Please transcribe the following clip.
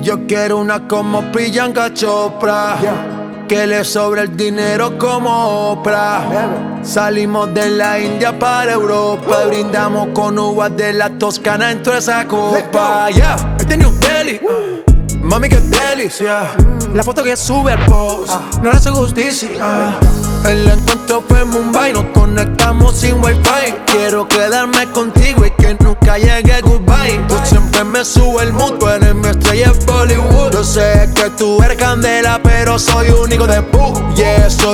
Yo quiero una como Priyanka Chopra, que le sobre el dinero como Oprah. Salimos de la India para Europa, brindamos con uvas de la Toscana en toda esa copa. Este New Delhi, mami que delicia. La foto que sube el post no le hace justicia. El encuentro fue en Mumbai, nos conectamos sin wifi. Quiero quedarme contigo y que nunca llegue goodbye. Tú siempre me sube el mood, tú eres mi estrella en Bollywood. Yo sé que tú eres candela, pero soy único de pu. Yeah, soy